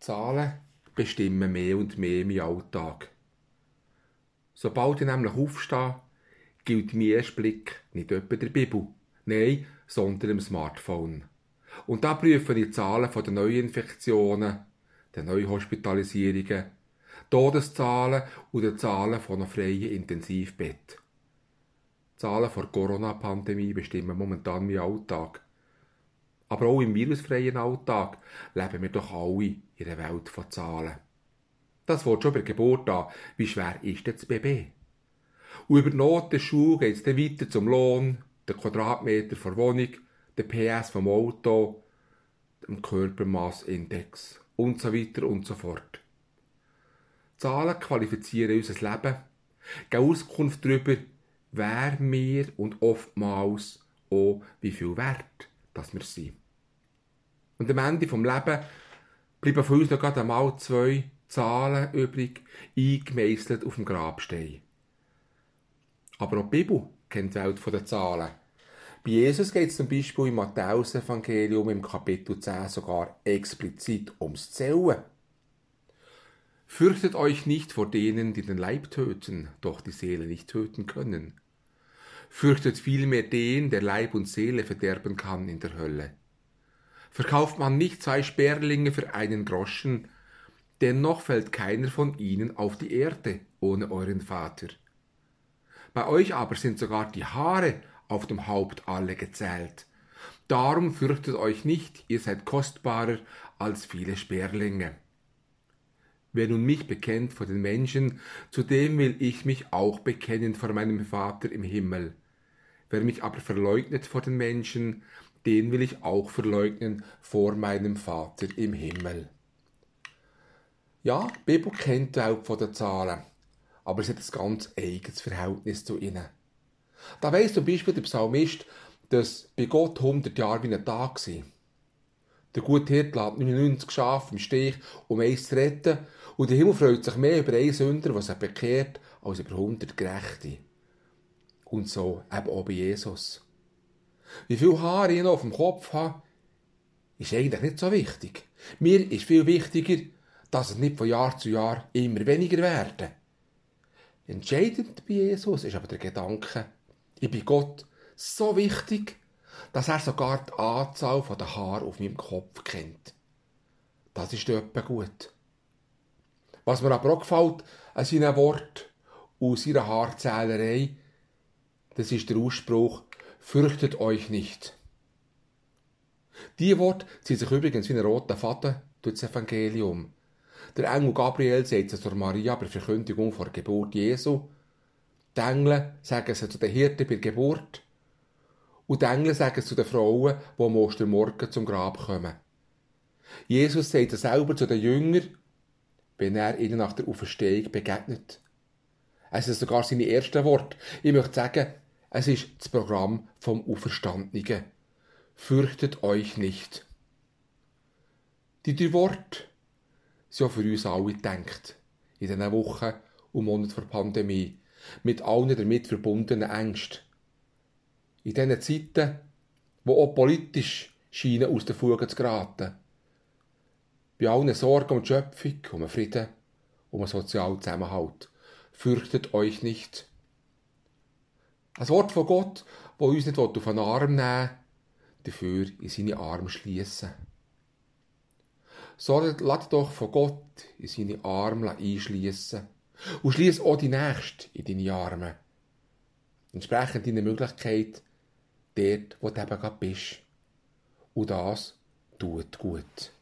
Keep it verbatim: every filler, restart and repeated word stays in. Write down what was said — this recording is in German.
Zahlen bestimmen mehr und mehr meinen Alltag. Sobald ich nämlich aufstehe, gilt mein erster Blick nicht etwa der Bibel, nein, sondern dem Smartphone. Und da prüfe ich die Zahlen von den Neuinfektionen, den Neuhospitalisierungen, Todeszahlen und die Zahlen von einem freien Intensivbett. Die Zahlen vor der Corona-Pandemie bestimmen momentan meinen Alltag. Aber auch im virusfreien Alltag leben wir doch alle in einer Welt von Zahlen. Das fängt schon bei der Geburt an. Wie schwer ist denn das Baby? Und über die Noten der Schule geht es dann weiter zum Lohn, den Quadratmeter der Wohnung, den P S vom Auto, dem Körpermassindex und so weiter und so fort. Zahlen qualifizieren unser Leben, geben Auskunft darüber, wer wir und oftmals auch wie viel wert dass wir sind. Und am Ende des Lebens bleiben von uns noch gerade einmal zwei Zahlen übrig, eingemeisselt auf dem Grabstein. Aber auch die Bibel kennt die Welt der Zahlen. Bei Jesus geht es zum Beispiel im Matthäus-Evangelium im Kapitel zehn sogar explizit ums Zählen. Fürchtet euch nicht vor denen, die den Leib töten, doch die Seele nicht töten können. Fürchtet vielmehr den, der Leib und Seele verderben kann in der Hölle. Verkauft man nicht zwei Sperlinge für einen Groschen, dennoch fällt keiner von ihnen auf die Erde ohne euren Vater. Bei euch aber sind sogar die Haare auf dem Haupt alle gezählt. Darum fürchtet euch nicht, ihr seid kostbarer als viele Sperlinge. Wer nun mich bekennt vor den Menschen, zu dem will ich mich auch bekennen vor meinem Vater im Himmel. Wer mich aber verleugnet vor den Menschen, den will ich auch verleugnen vor meinem Vater im Himmel. Ja, die Bibel kennt die Welt von den Zahlen, aber sie hat ein ganz eigenes Verhältnis zu ihnen. Da weiss zum Beispiel der Psalmist, dass bei Gott hundert Jahre wie ein Tag sind. Der gute Hirte lässt neunundneunzig Schafe im Stich, um eins zu retten, und der Himmel freut sich mehr über einen Sünder, der sich bekehrt, als über hundert Gerechte. Und so eben auch bei Jesus. Wie viele Haare ich noch auf dem Kopf habe, ist eigentlich nicht so wichtig. Mir ist viel wichtiger, dass es nicht von Jahr zu Jahr immer weniger werden. Entscheidend bei Jesus ist aber der Gedanke, ich bin Gott so wichtig, dass er sogar die Anzahl der Haare auf meinem Kopf kennt. Das ist etwa gut. Was mir aber auch gefällt an seinen Worten und seiner Haarzählerei, das ist der Ausspruch, fürchtet euch nicht. Diese Worte ziehen sich übrigens wie ein roter Faden durch das Evangelium. Der Engel Gabriel sagt es zur Maria bei der Verkündigung vor der Geburt Jesu. Die Engel sagen es zu den Hirten bei der Geburt. Und die Engel sagen es zu den Frauen, die am Ostermorgen zum Grab kommen. Jesus sagt es selber zu den Jüngern, wenn er ihnen nach der Auferstehung begegnet. Es sind sogar seine ersten Worte. Ich möchte sagen, es ist das Programm vom Auferstandenen. Fürchtet euch nicht. Die drei Worte sind auch für uns alle gedacht. In diesen Wochen und Monaten vor der Pandemie. Mit allen damit verbundenen Ängsten. In diesen Zeiten, die auch politisch scheinen aus den Fugen zu geraten. Bei allen Sorgen um die Schöpfung, um den Frieden, um den sozialen Zusammenhalt. Fürchtet euch nicht. Ein Wort von Gott, das uns nicht auf den Arm nehmen will, dafür in seine Arme schliessen. So lass doch von Gott in seine Arme einschliessen und schliess auch die Nächste in deine Arme. Entsprechend deiner Möglichkeit, dort, wo du eben gerade bist. Und das tut gut.